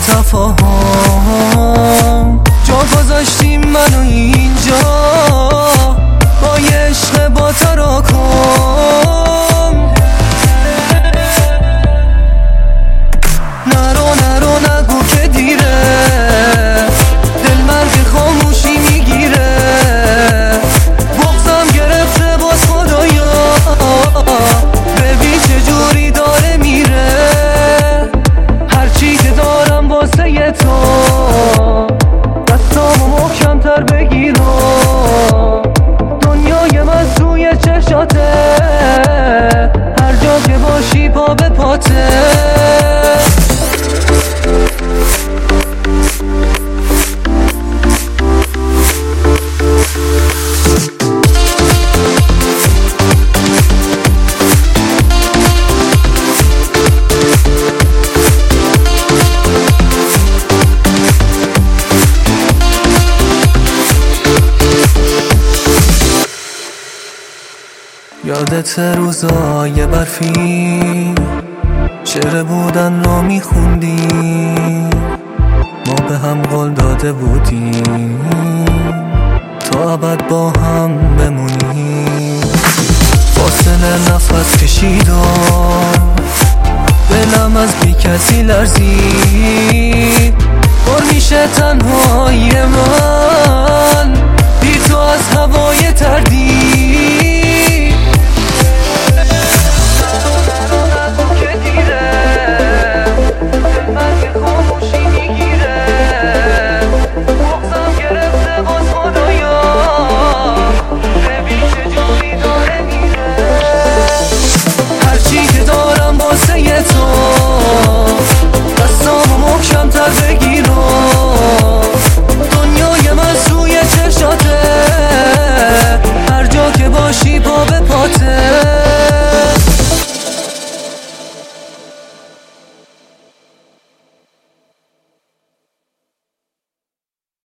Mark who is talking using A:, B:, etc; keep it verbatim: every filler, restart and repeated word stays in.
A: تفاهم جا گذاشتیم منو اینجا با یه عشق با تراکم. نرو نرو نگو که دیره، دل مرگ خاموشی میگیره، بغضم گرفته باز خدایا، ببین چجوری داره میره. هرچی که دارم واسه ی تو دستامو محکم‌تر بگیرم، دنیای من توی چشاته، هر جا که باشی پا به پاته. یادت روزای برفی شعر بودن رو میخوندیم، ما به هم قول داده بودیم تا ابد با هم بمونیم. فاصله نفس کشیدم، دلم از بی کسی لرزید، پر میشه تنهایی من بی تو از هوای